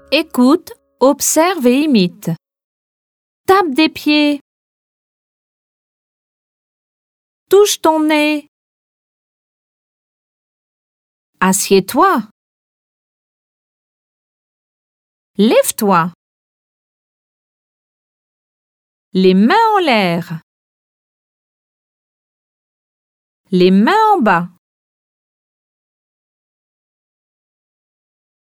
Écoute, observe et imite. Tape des pieds. Touche ton nez. Assieds-toi. Lève-toi. Les mains en l'air. Les mains en bas.